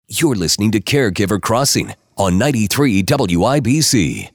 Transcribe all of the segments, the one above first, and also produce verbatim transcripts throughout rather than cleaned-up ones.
You're listening to Caregiver Crossing on ninety-three W I B C.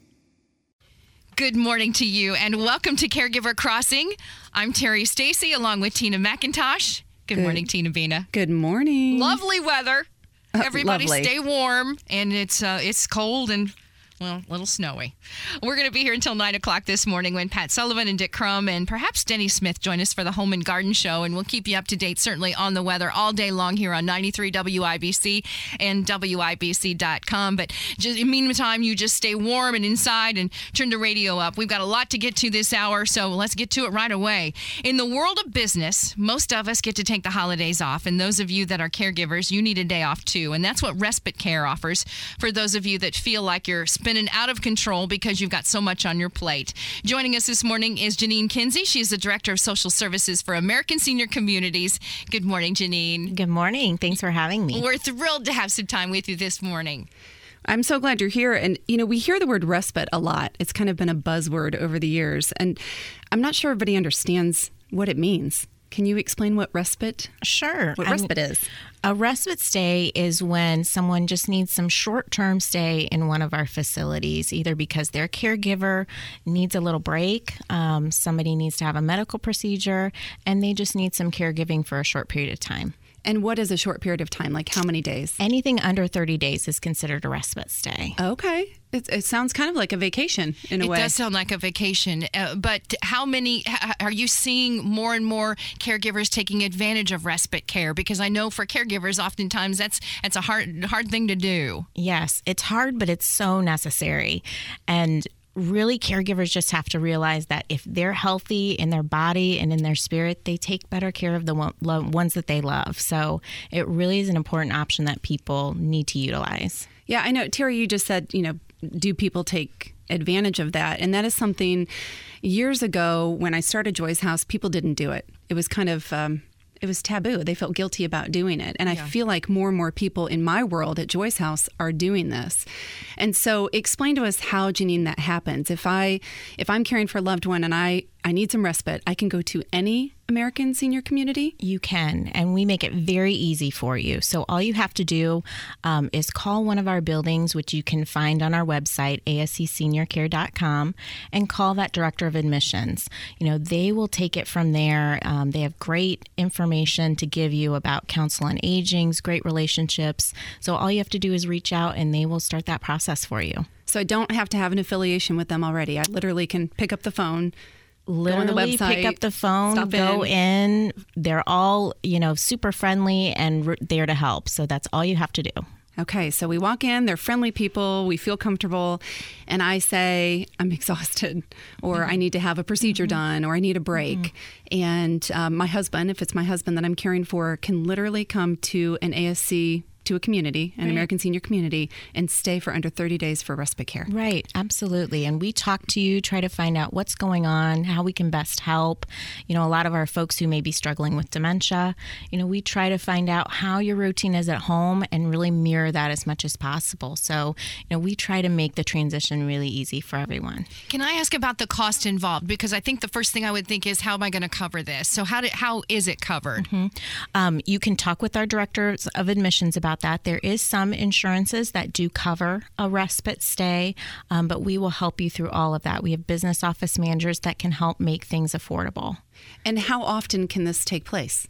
Good morning to you and welcome to Caregiver Crossing. I'm Terry Stacy along with Tina McIntosh. Good, Good. morning, Tina Bina. Good morning. Lovely weather. Uh, Everybody lovely. Stay warm, and it's uh, it's cold and, well, a little snowy. We're going to be here until nine o'clock this morning when Pat Sullivan and Dick Crum and perhaps Denny Smith join us for the Home and Garden Show, and we'll keep you up to date certainly on the weather all day long here on ninety-three W I B C and W I B C dot com. But just, in the meantime, you just stay warm and inside and turn the radio up. We've got a lot to get to this hour, so let's get to it right away. In the world of business, most of us get to take the holidays off, and those of you that are caregivers, you need a day off too, and that's what Respite Care offers for those of you that feel like you're spinning out of control because you've got so much on your plate. Joining us this morning is Janine Kinsey. She's the Director of Social Services for American Senior Communities. Good morning, Janine. Good morning. Thanks for having me. We're thrilled to have some time with you this morning. I'm so glad you're here. And, you know, we hear the word respite a lot. It's kind of been a buzzword over the years. And I'm not sure everybody understands what it means. Can you explain what respite? Sure. What I'm, respite is? A respite stay is when someone just needs some short-term stay in one of our facilities, either because their caregiver needs a little break, um, somebody needs to have a medical procedure, and they just need some caregiving for a short period of time. And what is a short period of time? Like how many days? Anything under thirty days is considered a respite stay. Okay. It, it sounds kind of like a vacation in a it way. It does sound like a vacation. Uh, but how many, h- are you seeing more and more caregivers taking advantage of respite care? Because I know for caregivers, oftentimes that's that's a hard hard thing to do. Yes, it's hard, but it's so necessary. And really, caregivers just have to realize that if they're healthy in their body and in their spirit, they take better care of the one, lo- ones that they love. So it really is an important option that people need to utilize. Yeah, I know. Terry, you just said, you know, do people take advantage of that? And that is something years ago when I started Joy's House, people didn't do it. It was kind of... Um, It was taboo. They felt guilty about doing it. And I yeah. feel like more and more people in my world at Joy's House are doing this. And so explain to us how, Janine, that happens. If, I, if I'm caring for a loved one and I, I need some respite, I can go to any American Senior Community? You can, and we make it very easy for you. So all you have to do um, is call one of our buildings, which you can find on our website, A S C senior care dot com, and call that director of admissions. You know, they will take it from there. Um, they have great information to give you about counsel on agings, great relationships. So all you have to do is reach out, and they will start that process for you. So I don't have to have an affiliation with them already. I literally can pick up the phone, Literally go on the website, pick up the phone, go in. in. They're all, you know, super friendly and re- there to help. So that's all you have to do. Okay, so we walk in, they're friendly people, we feel comfortable, and I say, I'm exhausted, or mm-hmm. I need to have a procedure mm-hmm. done, or I need a break. Mm-hmm. And um, my husband, if it's my husband that I'm caring for, can literally come to an A S C, to a community, an right. American Senior Community, and stay for under thirty days for respite care. Right, absolutely. And we talk to you, try to find out what's going on, how we can best help. You know, a lot of our folks who may be struggling with dementia, you know, we try to find out how your routine is at home and really mirror that as much as possible. So, you know, we try to make the transition really easy for everyone. Can I ask about the cost involved? Because I think the first thing I would think is, how am I going to cover this? So how did, how is it covered? Mm-hmm. Um, you can talk with our directors of admissions about that. There is some insurances that do cover a respite stay, um, but we will help you through all of that. We have business office managers that can help make things affordable. And how often can this take place?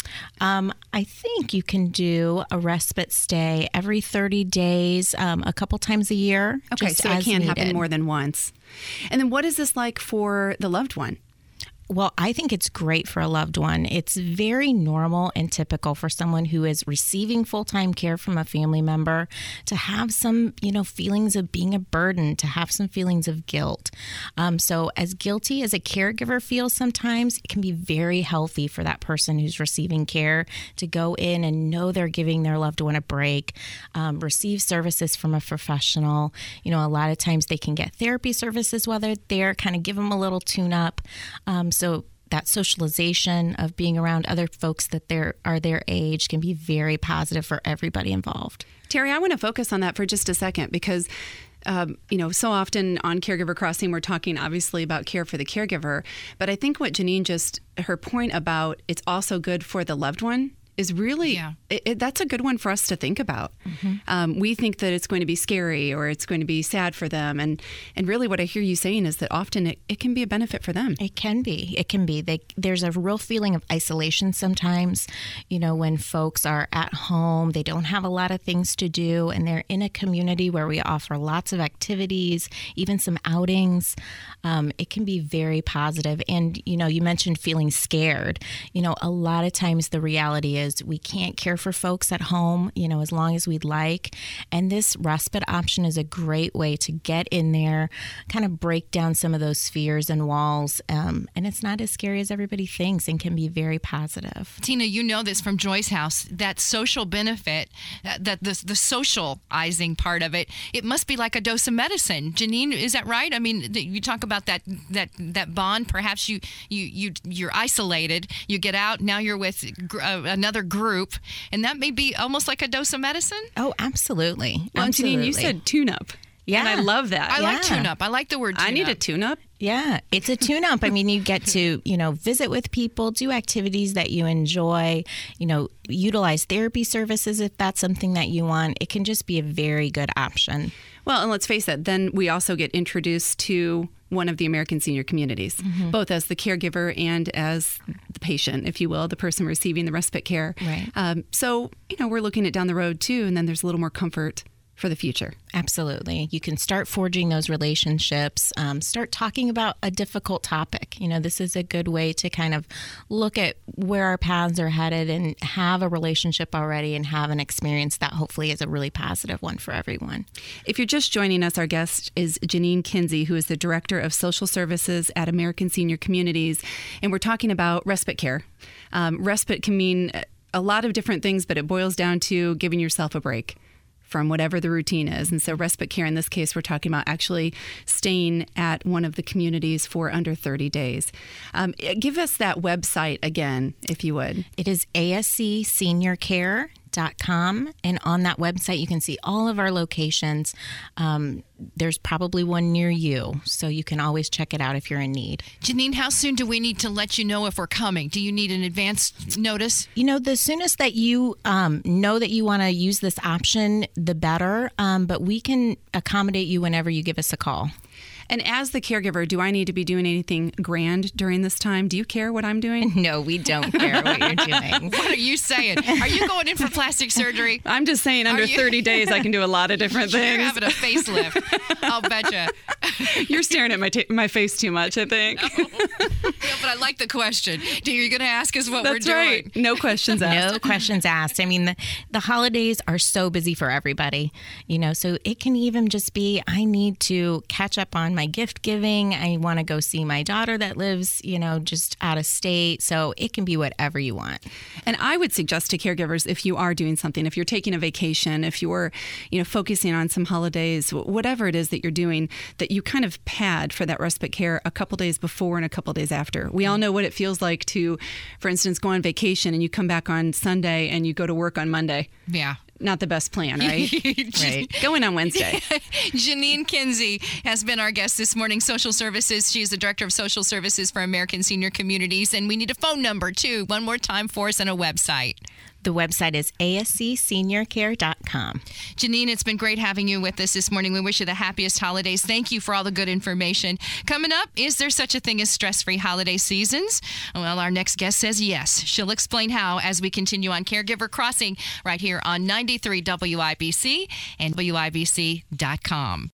Um, I think you can do a respite stay every thirty days, um, a couple times a year. Okay, just so it as can't needed. happen more than once. And then what is this like for the loved one? Well, I think it's great for a loved one. It's very normal and typical for someone who is receiving full-time care from a family member to have some, you know, feelings of being a burden, to have some feelings of guilt. Um, so as guilty as a caregiver feels sometimes, it can be very healthy for that person who's receiving care to go in and know they're giving their loved one a break, um, receive services from a professional. You know, a lot of times they can get therapy services while they're there, kind of give them a little tune-up. Um, So that socialization of being around other folks that they're, are their age can be very positive for everybody involved. Terry, I want to focus on that for just a second because, um, you know, so often on Caregiver Crossing, we're talking obviously about care for the caregiver. But I think what Janine just, her point about it's also good for the loved one is really, Yeah. it, it, that's a good one for us to think about. Mm-hmm. Um, we think that it's going to be scary or it's going to be sad for them. And, and really what I hear you saying is that often it, it can be a benefit for them. It can be. It can be. They, there's a real feeling of isolation sometimes, you know, when folks are at home, they don't have a lot of things to do, and they're in a community where we offer lots of activities, even some outings. Um, it can be very positive. And, you know, you mentioned feeling scared. You know, a lot of times the reality is we can't care for folks at home, you know, as long as we'd like. And this respite option is a great way to get in there, kind of break down some of those fears and walls. Um, and it's not as scary as everybody thinks and can be very positive. Tina, you know this from Joy's house, that social benefit, uh, that the, the socializing part of it, it must be like a dose of medicine. Janine, is that right? I mean, th- you talk about that that that bond. Perhaps you, you, you, you're isolated, you get out, now you're with gr- uh, another group, and that may be almost like a dose of medicine? Oh, absolutely. Well, absolutely. Janine, you said tune-up. Yeah. And I love that. I Yeah. like tune-up. I like the word tune-up. I need a tune-up. Yeah, it's a tune-up. I mean, you get to, you know, visit with people, do activities that you enjoy, you know, utilize therapy services if that's something that you want. It can just be a very good option. Well, and let's face it, then we also get introduced to one of the American senior communities, mm-hmm. both as the caregiver and as the patient, if you will, the person receiving the respite care. Right. Um, so, you know, we're looking at down the road too, and then there's a little more comfort for the future. Absolutely. You can start forging those relationships, um, start talking about a difficult topic. You know, this is a good way to kind of look at where our paths are headed and have a relationship already and have an experience that hopefully is a really positive one for everyone. If you're just joining us, our guest is Janine Kinsey, who is the Director of Social Services at American Senior Communities, and we're talking about respite care. Um, respite can mean a lot of different things, but it boils down to giving yourself a break from whatever the routine is. And so respite care, in this case, we're talking about actually staying at one of the communities for under thirty days. Um, give us that website again, if you would. It is A S C senior care dot com, and on that website you can see all of our locations. Um, there's probably one near you, so you can always check it out if you're in need. Janine, how soon do we need to let you know if we're coming? Do you need an advance notice? You know, the soonest that you um, know that you want to use this option, the better, um, but we can accommodate you whenever you give us a call. And as the caregiver, do I need to be doing anything grand during this time? Do you care what I'm doing? No, we don't care what you're doing. What are you saying? Are you going in for plastic surgery? I'm just saying under you- thirty days, I can do a lot of different You're things. having a facelift. I'll betcha. You're staring at my ta- my face too much, I think. No, but I like the question. Do you going to ask us what That's we're doing? right. No questions asked. No questions asked. I mean, the, the holidays are so busy for everybody, you know, so it can even just be, I need to catch up on my gift giving. I want to go see my daughter that lives, you know, just out of state. So it can be whatever you want. And I would suggest to caregivers, if you are doing something, if you're taking a vacation, if you're, you know, focusing on some holidays, whatever it is that you're doing, that you kind of pad for that respite care a couple days before and a couple days after. We all know what it feels like to, for instance, go on vacation and you come back on Sunday and you go to work on Monday. Yeah. Not the best plan, right? Right. Going on Wednesday. Janine Kinsey has been our guest this morning, Social Services. She's the Director of Social Services for American Senior Communities. And we need a phone number, too. One more time for us and a website. The website is A S C senior care dot com. Janine, it's been great having you with us this morning. We wish you the happiest holidays. Thank you for all the good information. Coming up, is there such a thing as stress-free holiday seasons? Well, our next guest says yes. She'll explain how as we continue on Caregiver Crossing right here on ninety-three W I B C and W I B C dot com.